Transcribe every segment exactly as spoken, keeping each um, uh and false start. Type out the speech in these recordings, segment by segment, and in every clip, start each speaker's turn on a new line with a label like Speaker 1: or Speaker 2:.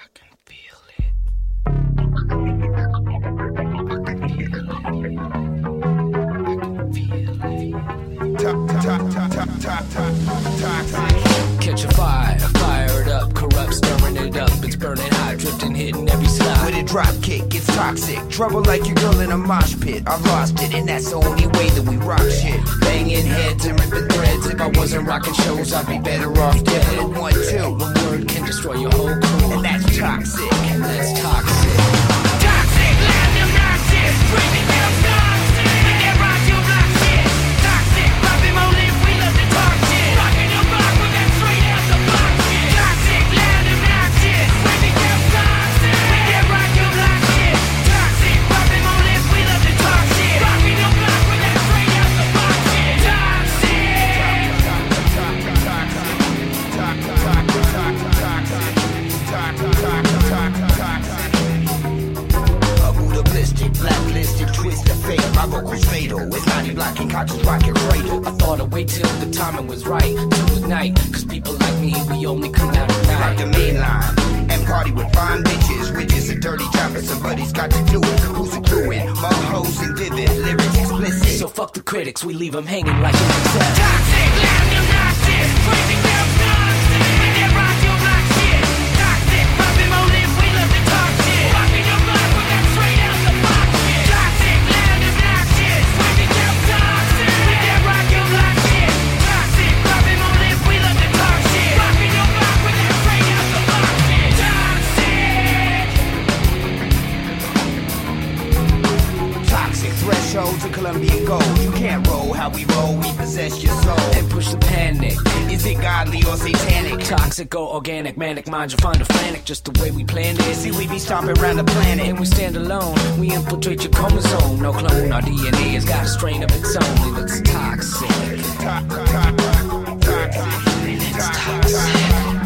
Speaker 1: I can feel it. I can feel it. Top, top, top, top, top, top, toxic. Catch a fire, fire it up, corrupt, stirring it up. It's burning hot, drifting, hitting every slide.
Speaker 2: With a drop kick, it's toxic. Trouble like your girl in a mosh pit. I've lost it, and that's the only way that we rock shit.
Speaker 1: Banging heads and ripping threads. If I wasn't rocking shows, I'd be better off dead.
Speaker 2: But one, two,
Speaker 1: One word can destroy your whole crew,
Speaker 2: and that's toxic.
Speaker 1: and that's toxic.
Speaker 3: Toxic, loud, obnoxious, screaming down toxic. We get rock you block shit. Toxic, popping more lip, we love to talk shit. Rocking your block with that straight out the box shit. Toxic, loud, obnoxious, screaming down toxic. We get rock you block shit. Toxic, popping more lip, we love to talk shit. Rocking your block with that straight out the box shit.
Speaker 2: Ballistic, blacklisted, twisted fate. My vocals fatal. It's ninety blocking cockles, rocket cradle.
Speaker 1: I thought I'd wait till the timing was right to ignite. Cause people like me, we only come out at
Speaker 2: Like the
Speaker 1: night.
Speaker 2: main line and party with fine bitches. Witches a dirty job, but somebody's got to do it. Who's a crewing? Mug hoes and vivid lyrics explicit.
Speaker 1: So fuck the critics, we leave them hanging like an insect.
Speaker 3: Toxic, loud, obnoxious, screaming down toxic. We get rock you block shit. Toxic, popping more lip, we love to talk shit. Rocking your block with that straight out the box shit. Toxic, loud, obnoxious, screaming down toxic. We get rock you block shit. Toxic, popping more lip, we love to talk shit. Rocking your block with that straight out the box shit. Toxic.
Speaker 2: Toxic thresholds of Colombian gold. You can't roll how we roll, we possess your soul.
Speaker 1: And push the panic.
Speaker 2: Is it godly or satanic?
Speaker 1: Toxic or organic, manic minds you find a frantic. Just the way we planned it.
Speaker 2: See, we be stomping around the planet.
Speaker 1: And we stand alone, we infiltrate your chromosome. No clone, our D N A has got a strain of its own. It's toxic.
Speaker 2: Toxic, toxic, toxic,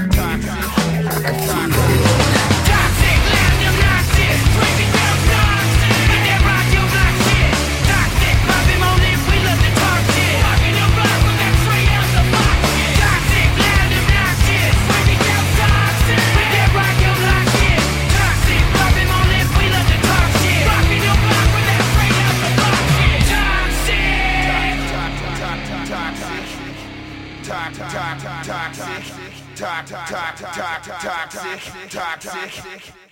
Speaker 3: Toxic, loud, obnoxious, screaming down toxic. We get rock you block shit. Toxic, popping more lip, we love to talk shit. Rocking your block with that straight out the box shit. Toxic, loud, obnoxious, screaming down toxic. We get rock you block shit. Toxic, popping more lip, we love to talk shit. Rocking your block with that straight out the box shit. Toxic.
Speaker 2: toxic, toxic, toxic, toxic, toxic, toxic, toxic, toxic.